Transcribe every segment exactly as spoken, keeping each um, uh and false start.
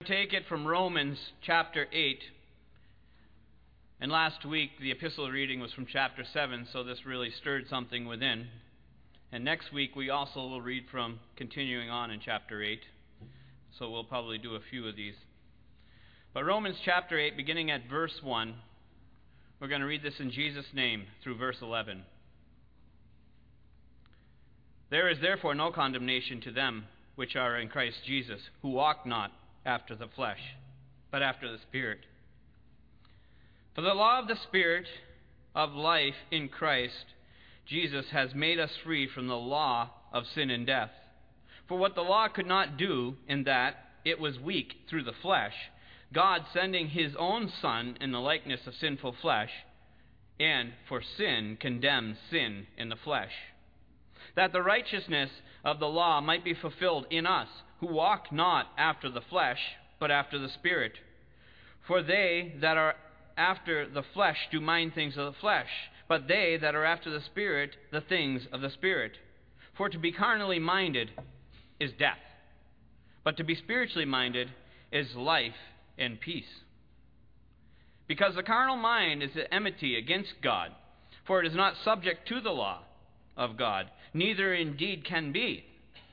Take it from Romans chapter eight. And last week the epistle reading was from chapter seven, so this really stirred something within. And next week we also will read from continuing on in chapter eight. So we'll probably do a few of these. But Romans chapter eight, beginning at verse one, we're going to read this in Jesus' name through verse eleven. There is therefore no condemnation to them which are in Christ Jesus, who walk not after the flesh, but after the Spirit. For the law of the Spirit of life in Christ Jesus has made us free from the law of sin and death. For what the law could not do, in that it was weak through the flesh, God sending his own Son in the likeness of sinful flesh, and for sin condemned sin in the flesh, that the righteousness of the law might be fulfilled in us, who walk not after the flesh, but after the Spirit. For they that are after the flesh do mind things of the flesh, but they that are after the Spirit, the things of the Spirit. For to be carnally minded is death, but to be spiritually minded is life and peace. Because the carnal mind is enmity against God, for it is not subject to the law of God, neither indeed can be.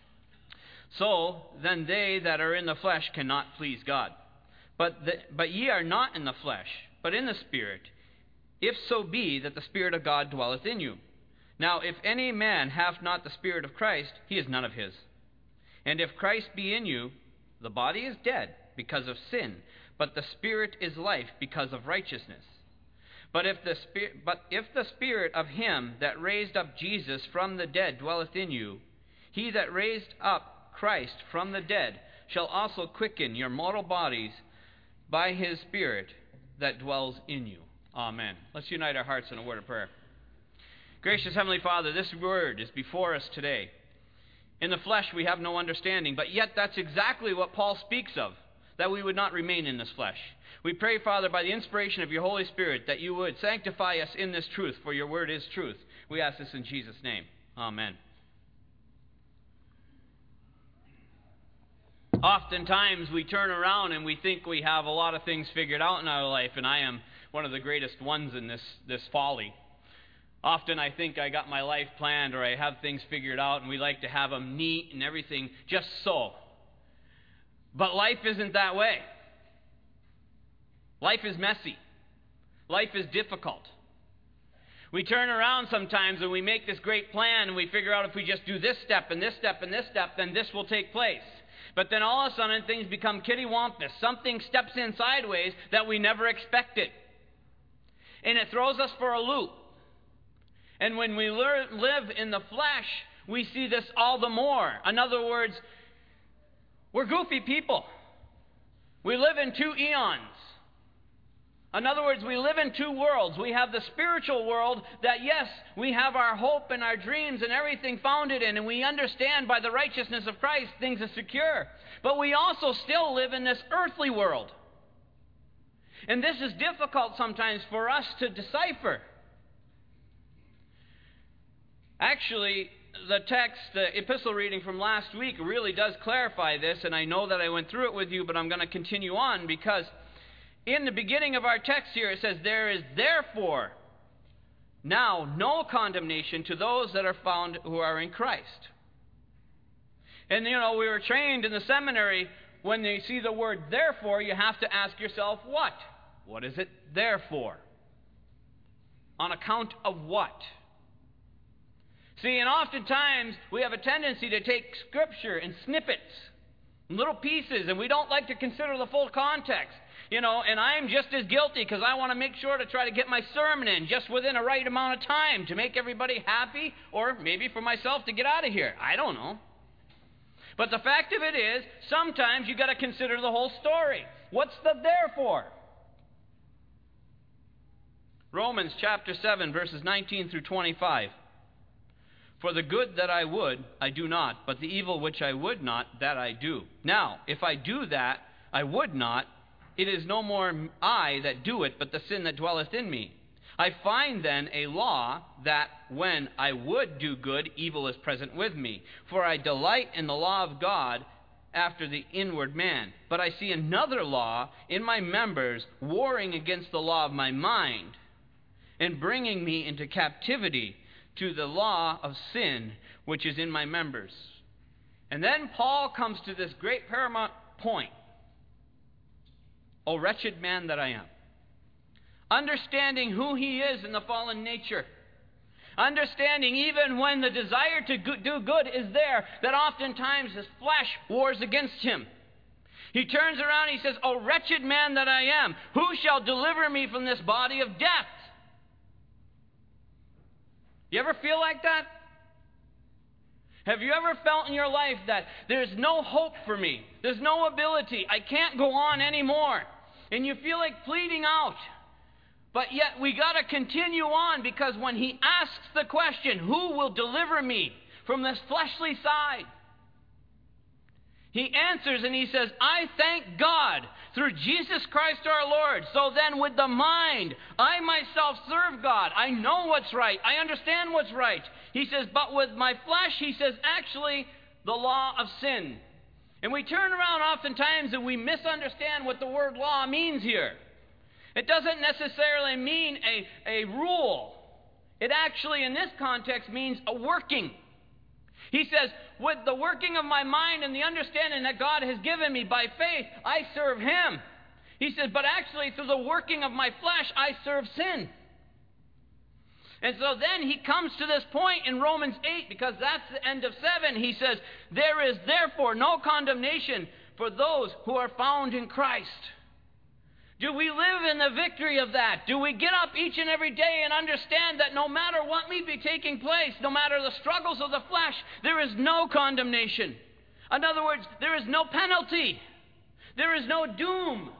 So then they that are in the flesh cannot please God. But the, but ye are not in the flesh, but in the Spirit, if so be that the Spirit of God dwelleth in you. Now if any man hath not the Spirit of Christ, he is none of his. And if Christ be in you, the body is dead because of sin, but the Spirit is life because of righteousness. But if the Spirit, but if the Spirit of him that raised up Jesus from the dead dwelleth in you, he that raised up Christ from the dead shall also quicken your mortal bodies by his Spirit that dwells in you. Amen. Let's unite our hearts in a word of prayer. Gracious Heavenly Father, this word is before us today. In the flesh we have no understanding, but yet that's exactly what Paul speaks of, that we would not remain in this flesh. We pray, Father, by the inspiration of your Holy Spirit, that you would sanctify us in this truth, for your word is truth. We ask this in Jesus' name. Amen. Oftentimes we turn around and we think we have a lot of things figured out in our life, and I am one of the greatest ones in this, this folly. Often I think I got my life planned, or I have things figured out, and we like to have them neat and everything just so. But life isn't that way. Life is messy. Life is difficult. We turn around sometimes and we make this great plan, and we figure out if we just do this step and this step and this step, then this will take place. But then all of a sudden things become kittywampus. Something steps in sideways that we never expected. And it throws us for a loop. And when we lear- live in the flesh, we see this all the more. In other words, we're goofy people. We live in two eons. In other words, we live in two worlds. We have the spiritual world that, yes, we have our hope and our dreams and everything founded in, and we understand by the righteousness of Christ things are secure. But we also still live in this earthly world. And this is difficult sometimes for us to decipher. Actually, the text, the epistle reading from last week really does clarify this, and I know that I went through it with you, but I'm going to continue on because in the beginning of our text here, it says, there is therefore now no condemnation to those that are found who are in Christ. And, you know, we were trained in the seminary, when you see the word therefore, you have to ask yourself, what? What is it therefore? On account of what? See, and oftentimes we have a tendency to take Scripture in snippets, in little pieces, and we don't like to consider the full context. You know, and I'm just as guilty because I want to make sure to try to get my sermon in just within a right amount of time to make everybody happy, or maybe for myself to get out of here. I don't know. But the fact of it is, sometimes you got to consider the whole story. What's the therefore? Romans chapter seven, verses nineteen through twenty-five. For the good that I would, I do not, but the evil which I would not, that I do. Now, if I do that, I would not, it is no more I that do it, but the sin that dwelleth in me. I find then a law that when I would do good, evil is present with me. For I delight in the law of God after the inward man, but I see another law in my members, warring against the law of my mind, and bringing me into captivity to the law of sin which is in my members. And then Paul comes to this great paramount point. O wretched man that I am. Understanding who he is in the fallen nature. Understanding even when the desire to do good is there, that oftentimes his flesh wars against him. He turns around and he says, O wretched man that I am, who shall deliver me from this body of death? You ever feel like that? Have you ever felt in your life that there's no hope for me? There's no ability. I can't go on anymore. And you feel like pleading out. But yet we got to continue on, because when he asks the question, who will deliver me from this fleshly side? He answers and he says, I thank God through Jesus Christ our Lord. So then with the mind, I myself serve God. I know what's right. I understand what's right. He says, but with my flesh, he says, actually, the law of sin. And we turn around oftentimes and we misunderstand what the word law means here. It doesn't necessarily mean a, a rule. It actually, in this context, means a working. He says, with the working of my mind and the understanding that God has given me by faith, I serve him. He says, but actually through the working of my flesh, I serve sin. And so then he comes to this point in Romans eight, because that's the end of seven. He says, there is therefore no condemnation for those who are found in Christ. Do we live in the victory of that? Do we get up each and every day and understand that no matter what may be taking place, no matter the struggles of the flesh, there is no condemnation? In other words, there is no penalty. There is no doom.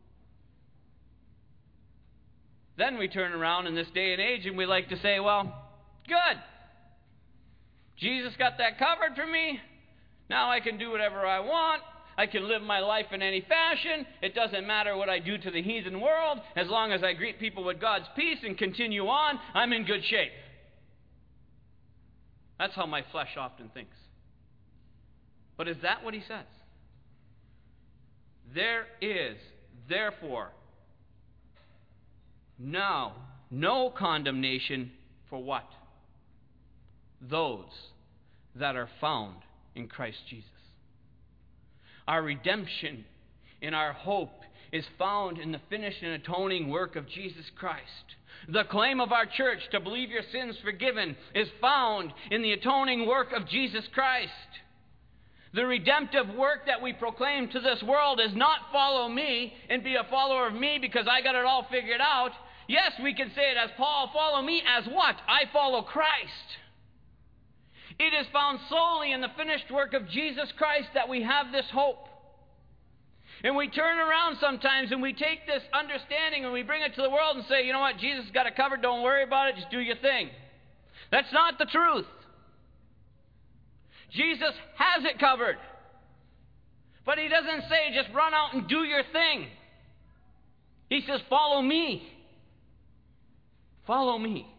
Then we turn around in this day and age and we like to say, well, good. Jesus got that covered for me. Now I can do whatever I want. I can live my life in any fashion. It doesn't matter what I do to the heathen world. As long as I greet people with God's peace and continue on, I'm in good shape. That's how my flesh often thinks. But is that what he says? There is, therefore, now no condemnation for what? Those that are found in Christ Jesus. Our redemption and our hope is found in the finished and atoning work of Jesus Christ. The claim of our church to believe your sins forgiven is found in the atoning work of Jesus Christ. The redemptive work that we proclaim to this world is not follow me and be a follower of me because I got it all figured out. Yes, we can say it as Paul, follow me as what? I follow Christ. It is found solely in the finished work of Jesus Christ that we have this hope. And we turn around sometimes and we take this understanding and we bring it to the world and say, you know what, Jesus got it covered, don't worry about it, just do your thing. That's not the truth. Jesus has it covered. But he doesn't say just run out and do your thing. He says, follow me. Follow me.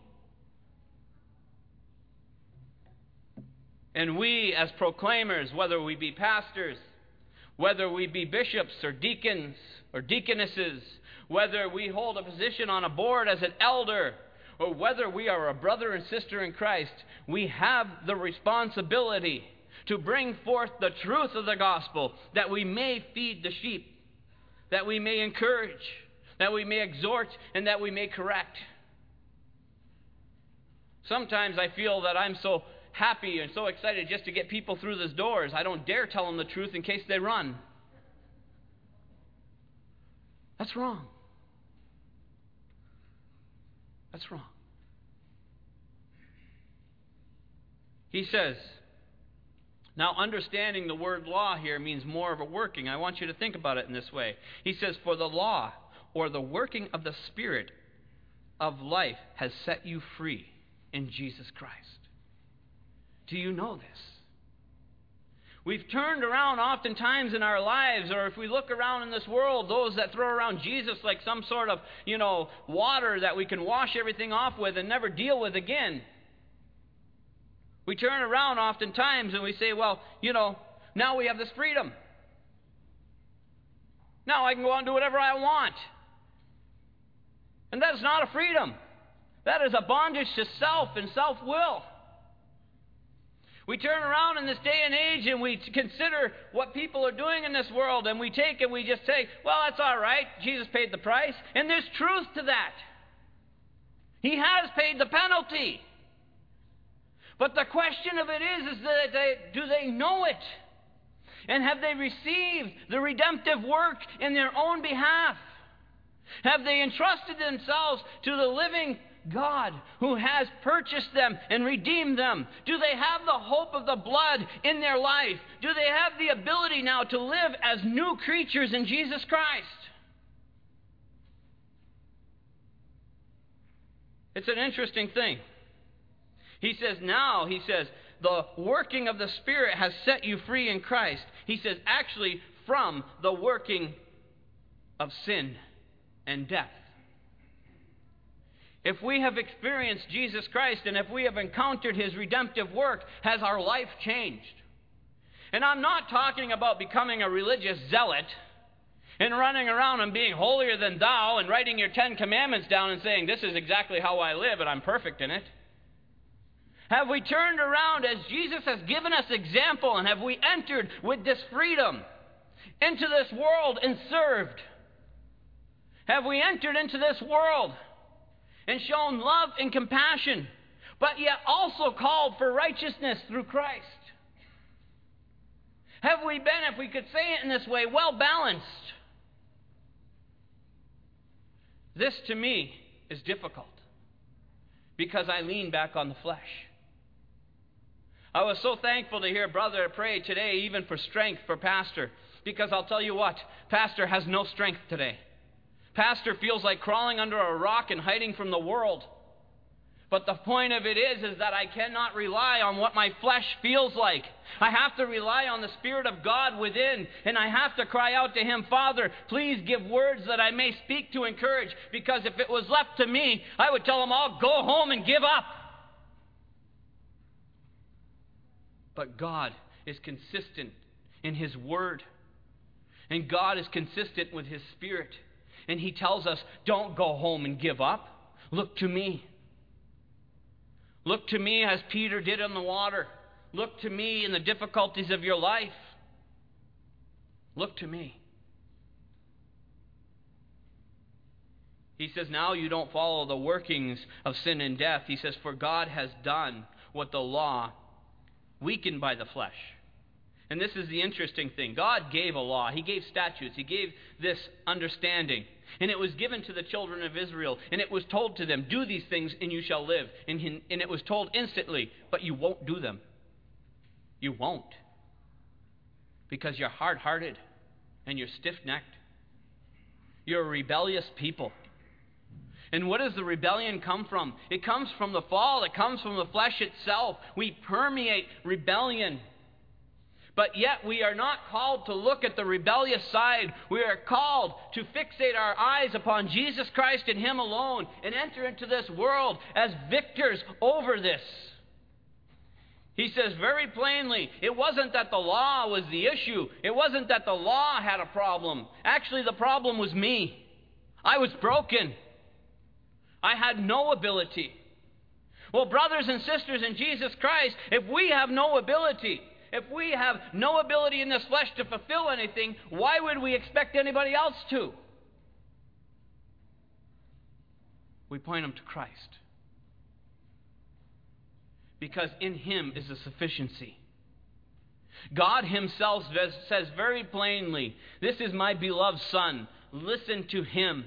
And we as proclaimers, whether we be pastors, whether we be bishops or deacons or deaconesses, whether we hold a position on a board as an elder, or whether we are a brother and sister in Christ, we have the responsibility to bring forth the truth of the gospel, that we may feed the sheep, that we may encourage, that we may exhort, and that we may correct. Sometimes I feel that I'm so happy and so excited just to get people through those doors, I don't dare tell them the truth in case they run. That's wrong. That's wrong. He says, now understanding the word law here means more of a working. I want you to think about it in this way. He says, for the law, or the working of the Spirit of life, has set you free in Jesus Christ. Do you know this? We've turned around oftentimes in our lives, or if we look around in this world, those that throw around Jesus like some sort of, you know, water that we can wash everything off with and never deal with again. We turn around oftentimes and we say, well, you know, now we have this freedom. Now I can go out and do whatever I want. And that is not a freedom. That is a bondage to self and self-will. We turn around in this day and age and we consider what people are doing in this world, and we take and we just say, well, that's all right. Jesus paid the price. And there's truth to that. He has paid the penalty. But the question of it is, is that they, do they know it? And have they received the redemptive work in their own behalf? Have they entrusted themselves to the living God who has purchased them and redeemed them? Do they have the hope of the blood in their life? Do they have the ability now to live as new creatures in Jesus Christ? It's an interesting thing. He says now, he says, the working of the Spirit has set you free in Christ. He says, actually, from the working of sin and death. If we have experienced Jesus Christ and if we have encountered His redemptive work, has our life changed? And I'm not talking about becoming a religious zealot and running around and being holier than thou and writing your Ten Commandments down and saying, this is exactly how I live and I'm perfect in it. Have we turned around as Jesus has given us example, and have we entered with this freedom into this world and served? Have we entered into this world and shown love and compassion, but yet also called for righteousness through Christ? Have we been, if we could say it in this way, well balanced? This to me is difficult because I lean back on the flesh. I was so thankful to hear Brother pray today, even for strength for Pastor, because I'll tell you what, Pastor has no strength today. Pastor feels like crawling under a rock and hiding from the world. But the point of it is, is that I cannot rely on what my flesh feels like. I have to rely on the Spirit of God within, and I have to cry out to Him, Father, please give words that I may speak to encourage, because if it was left to me, I would tell them all, go home and give up. But God is consistent in His Word, and God is consistent with His Spirit. And He tells us, don't go home and give up. Look to me. Look to me as Peter did on the water. Look to me in the difficulties of your life. Look to me. He says, now you don't follow the workings of sin and death. He says, for God has done what the law, weakened by the flesh. And this is the interesting thing. God gave a law. He gave statutes. He gave this understanding. And it was given to the children of Israel. And it was told to them, do these things and you shall live. And, he, and it was told instantly, but you won't do them. You won't. Because you're hard-hearted and you're stiff-necked. You're a rebellious people. And what does the rebellion come from? It comes from the fall. It comes from the flesh itself. We permeate rebellion. But yet we are not called to look at the rebellious side. We are called to fixate our eyes upon Jesus Christ and Him alone and enter into this world as victors over this. He says very plainly, it wasn't that the law was the issue. It wasn't that the law had a problem. Actually, the problem was me. I was broken. I had no ability. Well, brothers and sisters in Jesus Christ, if we have no ability, if we have no ability in this flesh to fulfill anything, why would we expect anybody else to? We point them to Christ. Because in Him is a sufficiency. God Himself says very plainly, this is my beloved Son. Listen to Him.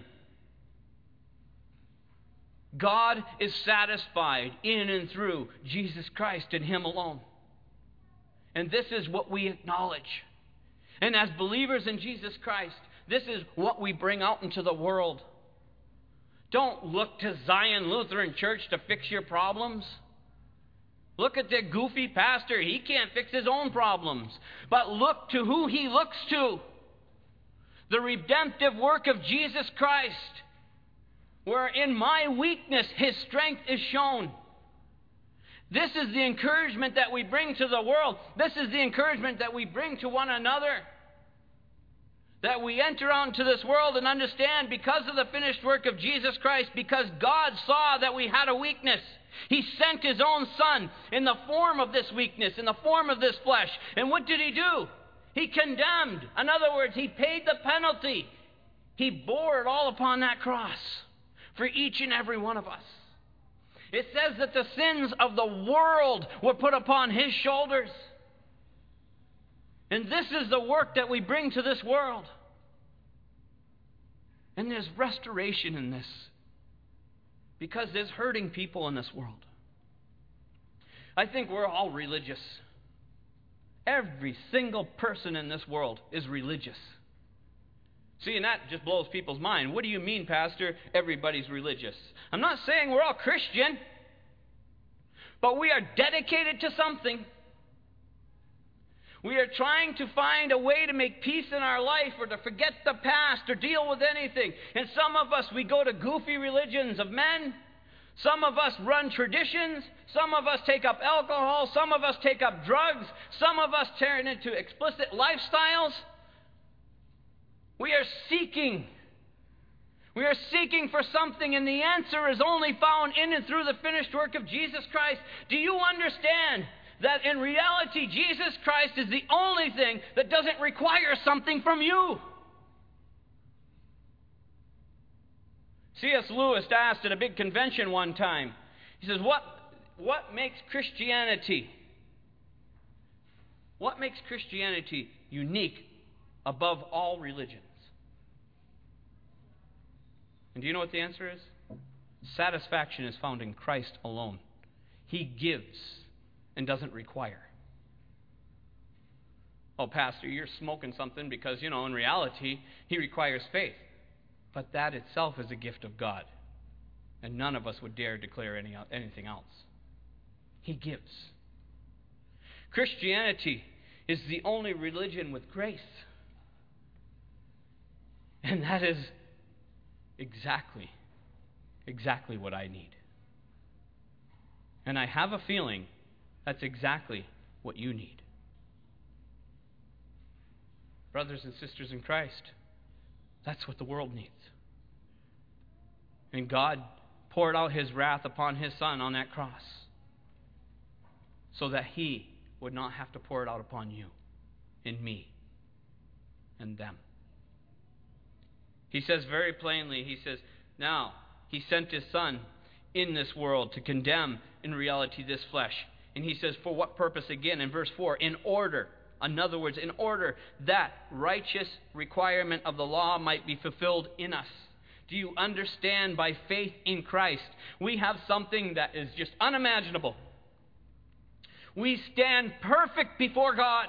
God is satisfied in and through Jesus Christ and Him alone. And this is what we acknowledge. And as believers in Jesus Christ, this is what we bring out into the world. Don't look to Zion Lutheran Church to fix your problems. Look at the goofy pastor. He can't fix his own problems. But look to who he looks to. The redemptive work of Jesus Christ. Where in my weakness His strength is shown. This is the encouragement that we bring to the world. This is the encouragement that we bring to one another. That we enter onto this world and understand, because of the finished work of Jesus Christ, because God saw that we had a weakness, He sent His own Son in the form of this weakness, in the form of this flesh. And what did He do? He condemned. In other words, He paid the penalty. He bore it all upon that cross for each and every one of us. It says that the sins of the world were put upon His shoulders. And this is the work that we bring to this world. And there's restoration in this, because there's hurting people in this world. I think we're all religious. Every single person in this world is religious. See, and that just blows people's mind. What do you mean, Pastor? Everybody's religious. I'm not saying we're all Christian, but we are dedicated to something. We are trying to find a way to make peace in our life, or to forget the past, or deal with anything. And some of us, we go to goofy religions of men. Some of us run traditions. Some of us take up alcohol. Some of us take up drugs. Some of us turn into explicit lifestyles. We are seeking. We are seeking for something, and the answer is only found in and through the finished work of Jesus Christ. Do you understand that in reality, Jesus Christ is the only thing that doesn't require something from you? C S Lewis asked at a big convention one time, he says, what, what makes Christianity, what makes Christianity unique above all religions? And do you know what the answer is? Satisfaction is found in Christ alone. He gives and doesn't require. Oh, Pastor, you're smoking something because, you know, in reality, He requires faith. But that itself is a gift of God. And none of us would dare declare any, anything else. He gives. Christianity is the only religion with grace. And that is exactly, exactly what I need. And I have a feeling that's exactly what you need. Brothers and sisters in Christ, that's what the world needs. And God poured out His wrath upon His Son on that cross so that He would not have to pour it out upon you and me and them. He says very plainly, He says, now, He sent His Son in this world to condemn, in reality, this flesh. And He says, for what purpose again? In verse four, in order, in other words, in order that righteous requirement of the law might be fulfilled in us. Do you understand? By faith in Christ, we have something that is just unimaginable. We stand perfect before God.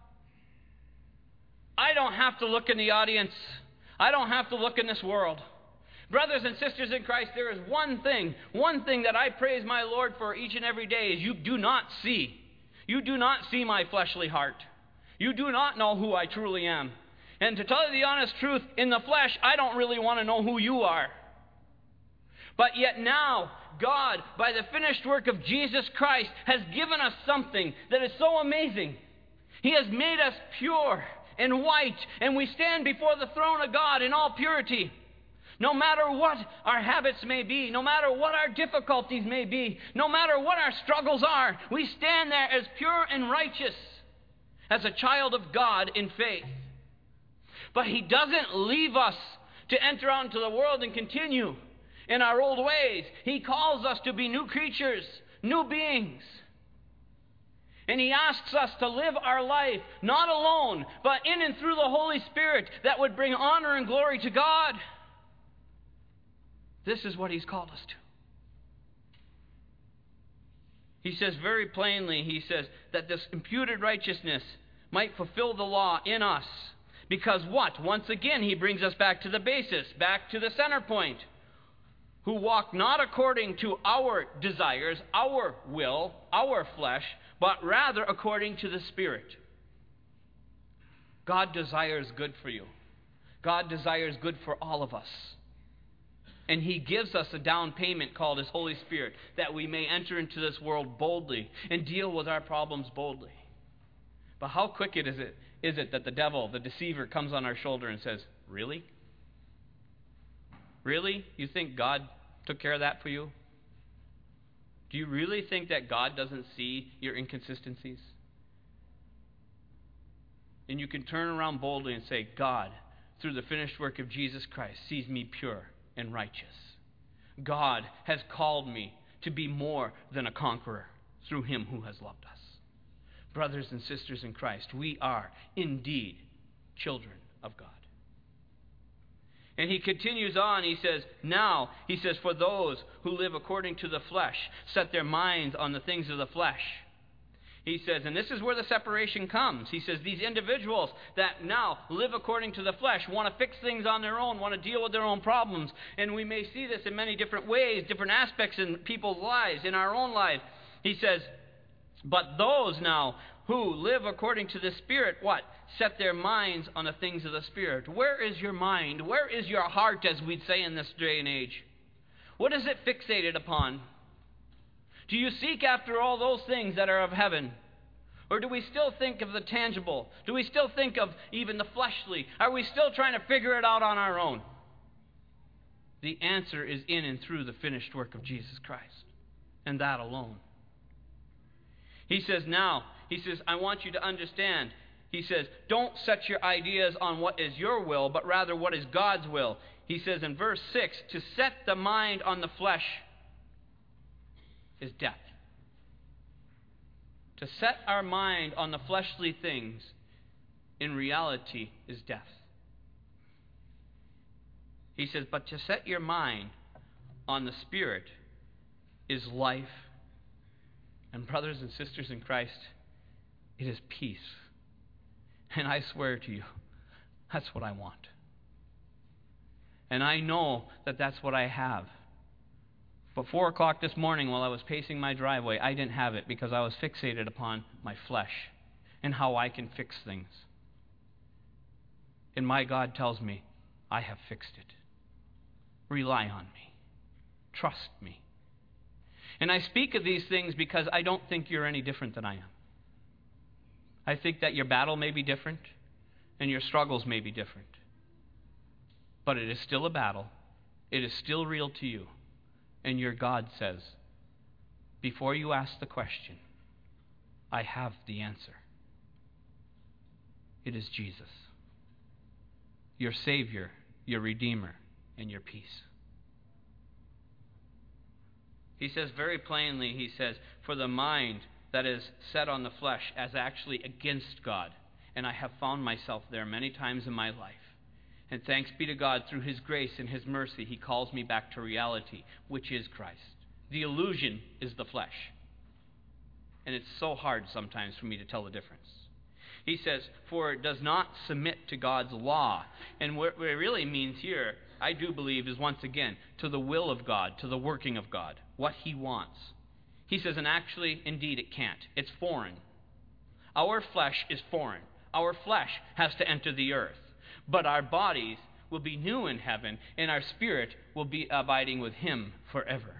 I don't have to look in the audience. I don't have to look in this world. Brothers and sisters in Christ, there is one thing, one thing that I praise my Lord for each and every day is you do not see. You do not see my fleshly heart. You do not know who I truly am. And to tell you the honest truth, in the flesh, I don't really want to know who you are. But yet now, God, by the finished work of Jesus Christ, has given us something that is so amazing. He has made us pure and white, and we stand before the throne of God in all purity. No matter what our habits may be, no matter what our difficulties may be, no matter what our struggles are, we stand there as pure and righteous as a child of God in faith. But He doesn't leave us to enter out into the world and continue in our old ways. He calls us to be new creatures, new beings. And He asks us to live our life, not alone, but in and through the Holy Spirit that would bring honor and glory to God. This is what He's called us to. He says very plainly, He says, that this imputed righteousness might fulfill the law in us. Because what? Once again, He brings us back to the basis, back to the center point. Who walk not according to our desires, our will, our flesh, but rather according to the Spirit. God desires good for you. God desires good for all of us. And he gives us a down payment called his Holy Spirit, that we may enter into this world boldly and deal with our problems boldly. But how quick it is it is it that the devil, the deceiver, comes on our shoulder and says, really? Really? You think God took care of that for you? Do you really think that God doesn't see your inconsistencies? And you can turn around boldly and say, God, through the finished work of Jesus Christ, sees me pure and righteous. God has called me to be more than a conqueror through him who has loved us. Brothers and sisters in Christ, we are indeed children of God. And he continues on, he says, now, he says, for those who live according to the flesh, set their minds on the things of the flesh. He says, and this is where the separation comes. He says, these individuals that now live according to the flesh want to fix things on their own, want to deal with their own problems. And we may see this in many different ways, different aspects in people's lives, in our own lives. He says, but those now who live according to the Spirit, what? Set their minds on the things of the Spirit. Where is your mind? Where is your heart, as we'd say in this day and age? What is it fixated upon? Do you seek after all those things that are of heaven? Or do we still think of the tangible? Do we still think of even the fleshly? Are we still trying to figure it out on our own? The answer is in and through the finished work of Jesus Christ, and that alone. He says now, he says, I want you to understand. He says, don't set your ideas on what is your will, but rather what is God's will. He says in verse six, to set the mind on the flesh is death. To set our mind on the fleshly things, in reality, is death. He says, but to set your mind on the Spirit is life. And brothers and sisters in Christ, it is peace. And I swear to you, that's what I want. And I know that that's what I have. But four o'clock this morning while I was pacing my driveway, I didn't have it because I was fixated upon my flesh and how I can fix things. And my God tells me, I have fixed it. Rely on me. Trust me. And I speak of these things because I don't think you're any different than I am. I think that your battle may be different and your struggles may be different. But it is still a battle. It is still real to you. And your God says, before you ask the question, I have the answer. It is Jesus, your Savior, your Redeemer, and your peace. He says very plainly, he says, for the mind that is set on the flesh as actually against God. And I have found myself there many times in my life. And thanks be to God, through his grace and his mercy, he calls me back to reality, which is Christ. The illusion is the flesh. And it's so hard sometimes for me to tell the difference. He says, for it does not submit to God's law. And what it really means here, I do believe, is once again, to the will of God, to the working of God, what he wants. He says, and actually, indeed, it can't. It's foreign. Our flesh is foreign. Our flesh has to enter the earth. But our bodies will be new in heaven, and our spirit will be abiding with him forever.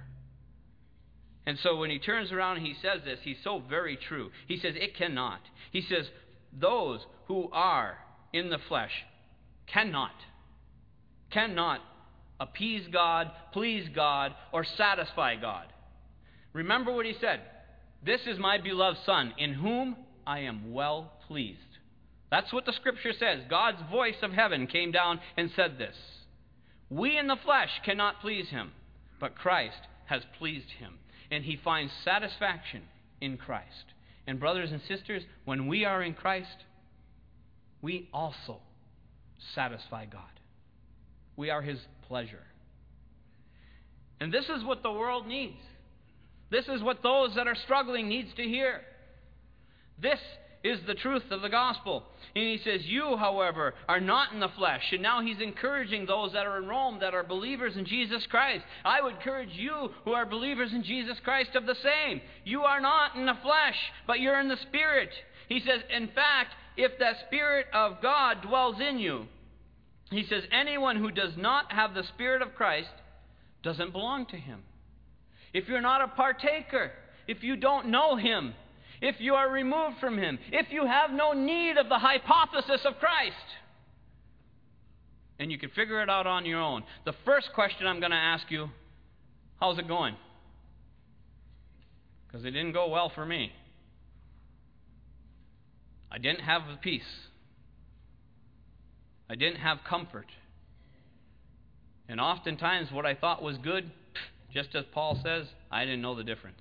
And so when he turns around and he says this, he's so very true. He says, it cannot. He says, those who are in the flesh cannot, cannot appease God, please God, or satisfy God. Remember what he said. This is my beloved Son, in whom I am well pleased. That's what the Scripture says. God's voice of heaven came down and said this. We in the flesh cannot please him, but Christ has pleased him. And he finds satisfaction in Christ. And brothers and sisters, when we are in Christ, we also satisfy God. We are his pleasure. And this is what the world needs. This is what those that are struggling needs to hear. This is the truth of the gospel. And he says, you, however, are not in the flesh. And now he's encouraging those that are in Rome that are believers in Jesus Christ. I would encourage you who are believers in Jesus Christ of the same. You are not in the flesh, but you're in the Spirit. He says, in fact, if the Spirit of God dwells in you, he says, anyone who does not have the Spirit of Christ doesn't belong to Him. If you're not a partaker, if you don't know Him, if you are removed from Him, if you have no need of the hypothesis of Christ, and you can figure it out on your own, the first question I'm going to ask you, how's it going? Because it didn't go well for me. I didn't have peace. I didn't have comfort. And oftentimes what I thought was good, just as Paul says, I didn't know the difference.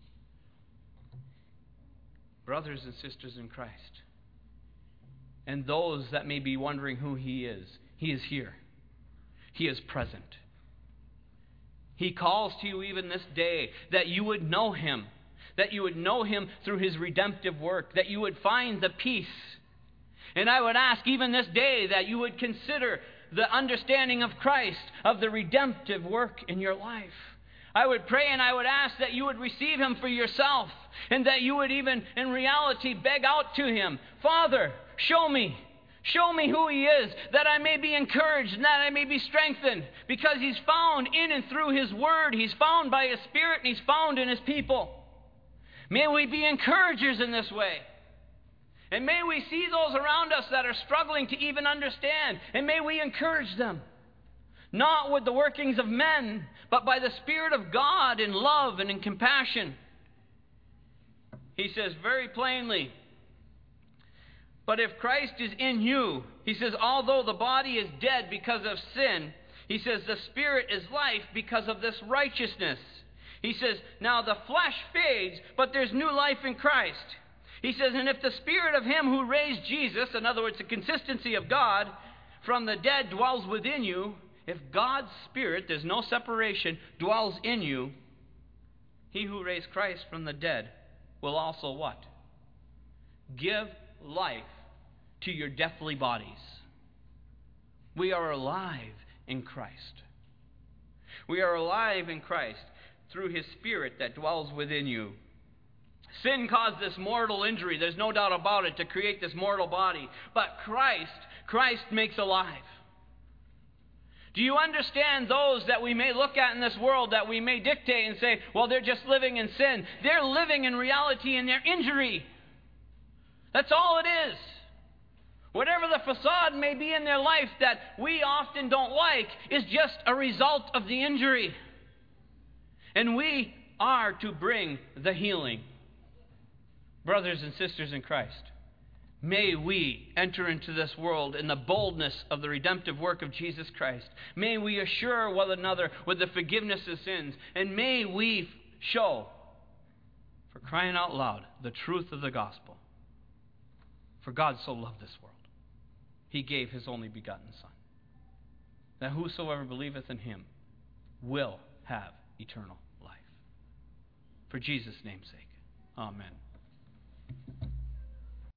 Brothers and sisters in Christ, and those that may be wondering who He is, He is here. He is present. He calls to you even this day that you would know Him, that you would know Him through His redemptive work, that you would find the peace. And I would ask even this day that you would consider the understanding of Christ, of the redemptive work in your life. I would pray and I would ask that you would receive Him for yourself, and that you would even in reality beg out to Him, Father, show me. Show me who He is, that I may be encouraged and that I may be strengthened, because He's found in and through His Word. He's found by His Spirit, and He's found in His people. May we be encouragers in this way. And may we see those around us that are struggling to even understand, and may we encourage them. Not with the workings of men, but by the Spirit of God in love and in compassion. He says very plainly, but if Christ is in you, he says, although the body is dead because of sin, he says the Spirit is life because of this righteousness. He says, now the flesh fades, but there's new life in Christ. He says, and if the Spirit of Him who raised Jesus, in other words, the consistency of God, from the dead dwells within you, if God's Spirit, there's no separation, dwells in you, He who raised Christ from the dead will also what? Give life to your deathly bodies. We are alive in Christ. We are alive in Christ through His Spirit that dwells within you. Sin caused this mortal injury, there's no doubt about it, to create this mortal body. But Christ, Christ makes alive. Do you understand those that we may look at in this world that we may dictate and say, well, they're just living in sin? They're living in reality in their injury. That's all it is. Whatever the facade may be in their life that we often don't like is just a result of the injury. And we are to bring the healing. Brothers and sisters in Christ, may we enter into this world in the boldness of the redemptive work of Jesus Christ. May we assure one another with the forgiveness of sins. And may we show, for crying out loud, the truth of the gospel. For God so loved this world, He gave His only begotten Son, that whosoever believeth in Him will have eternal life. For Jesus' name's sake, amen.